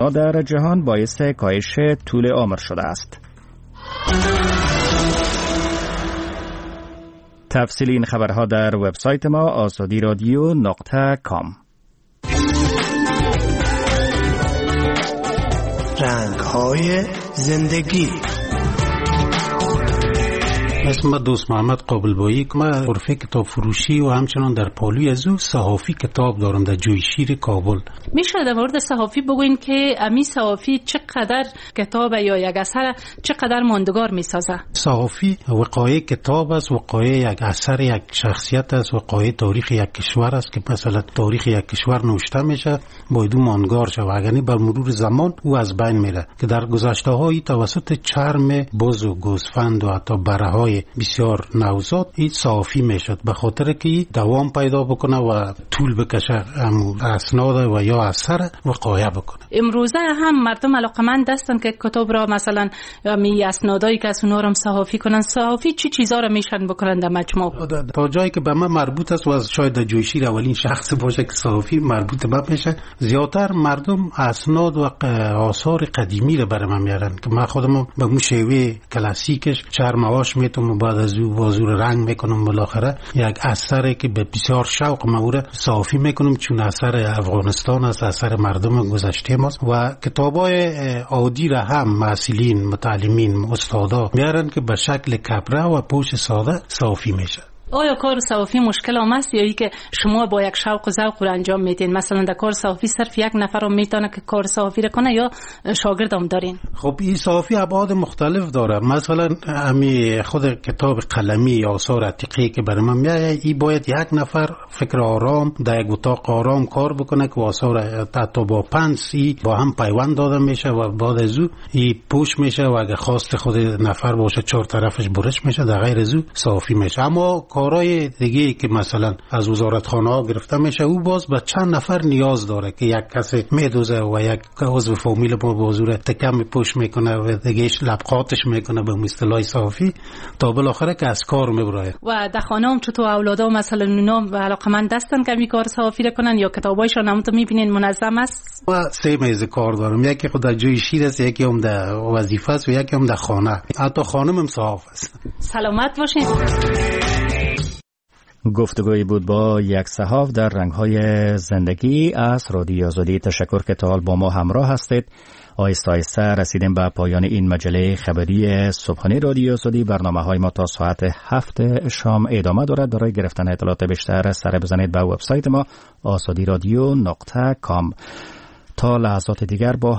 کرونا در جهان باعث کاهش طول عمر شده است. تفصیل این خبرها در وبسایت ما azadiradio.com. رنگ‌های زندگی. اسم دوست محمد قابلبایی که من غرفه کتاب فروشی و همچنان در پالوی از او صحافی کتاب دارم در جویشیر کابل. میشه در مورد صحافی بگوین که امی صحافی چقدر کتاب یا یک اثر چقدر ماندگار میسازه؟ صحافی وقایع کتاب است، وقایع یک اثر یک شخصیت است، وقایع تاریخ یک کشور است که مثلا تاریخ یک کشور نوشته میشه باید ماندگار شه و اگر بر مرور زمان او از بین میره که در گذشته هایی توسط چرم بز و گوسفند و حتی بره‌های بسیار نوزاد این صحافی میشد به خاطر که دوام پیدا بکنه و طول بکشه اسناد و یا اثر وقایع بکنه. امروزه هم مردم علاقمند هستن که کتاب را مثلا می اسنادایی که از اونها را صحافی کنن. صحافی چی چیزا را میشن بکنن در مجموع؟ تا جایی که به من مربوط است و از شاید در جویشیر اولین شخص باشه که صحافی مربوط به میشه، زیاتر مردم اسناد و آثار قدیمی را برام میارن که من خودم به اون شیوه کلاسیکش چرماش میتونم بعد از او بازور رنگ میکنم بالاخره یک اثری که به بسیار شوق مورد صحافی میکنم چون اثر افغانستان است، اثر مردم گذشته ماست و کتابای عادی را هم مسئولین متعلمین استادا میارن که به شکل کبره و پوش ساده صحافی میشه. آیا کار صحافی مشکل است یا ای که شما با یک شوق و ذوق را انجام میدین؟ مثلا در کار صحافی صرف یک نفر رو میتونه که کار صحافی را کنه یا شاگرد هم دارین؟ خب این صحافی ابعاد مختلف داره. مثلا امی خود کتاب قلمی یا آثار عتیقه که برای من میاد این باید یک نفر فکر آرام در یک اتاق آرام کار بکنه که آثار حتی با پنسی با هم پیوند داده میشه و بعد از او این پوش میشه و اگه خواست خود نفر باشه چهار طرفش برش میشه، در غیر از او صحافی میشه. اما کارهای دیگه که مثلا از وزارتخانه ها گرفته میشه او باز به چند نفر نیاز داره که یک کسی میدوزه و یک عضو فامیل با بازور تکم پوش میکنه و دیگهش لبخاتش میکنه به اصطلاح صحافی تا بالاخره که از کار میبره. و در خانه هم چطور اولادا مثلا اونا علاقمند هستن که کار صحافی رو کنن یا کتابایشون هم تو میبینین منظم است؟ و سه میز کار دارم، یکی خود در جوی شیر است، یکی هم در وظیفه است و یکی هم در خانه. حتی خانم هم صحاف است. سلامت باشین. گفتگویی بود با یک صحاف در رنگ‌های زندگی از رادیو آزادی. تشکر که تا با ما همراه هستید. آهسته آهسته رسیدیم به پایان این مجله خبری صبحانه رادیو آزادی. برنامه‌های ما تا ساعت 7 شام ادامه دارد. برای گرفتن اطلاعات بیشتر سر بزنید به وبسایت ما azadiradio.com. تا لحظات دیگر با